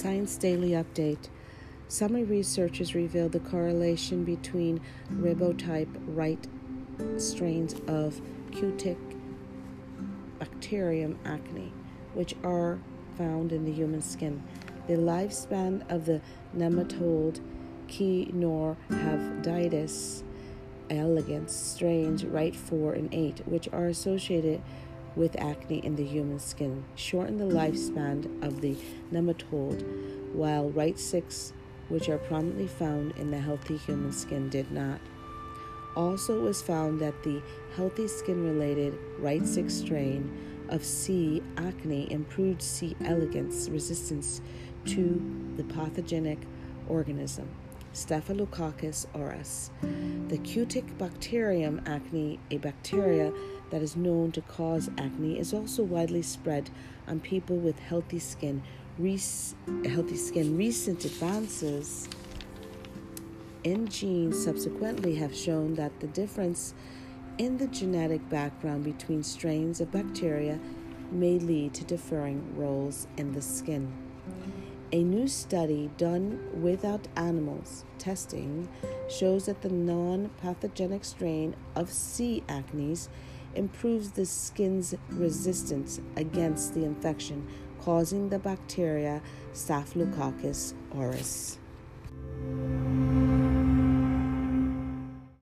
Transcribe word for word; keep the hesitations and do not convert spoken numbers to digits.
Science Daily Update. Some researchers revealed the correlation between ribotype right strains of Cutic bacterium acne, which are found in the human skin. The lifespan of the nematode Caenorhabditis elegans strains right four and eight, which are associated with acne in the human skin, shorten the lifespan of the nematode, while right six, which are prominently found in the healthy human skin, did not. Also, it was found that the healthy skin-related right six strain of C. acne improved C. elegans resistance to the pathogenic organism, Staphylococcus aureus. The Cutic bacterium acne, a bacteria that is known to cause acne, is also widely spread on people with healthy skin. Re- healthy skin. Recent advances in genes subsequently have shown that the difference in the genetic background between strains of bacteria may lead to differing roles in the skin. A new study done without animals testing shows that the non-pathogenic strain of C. acnes improves the skin's resistance against the infection causing the bacteria Staphylococcus aureus.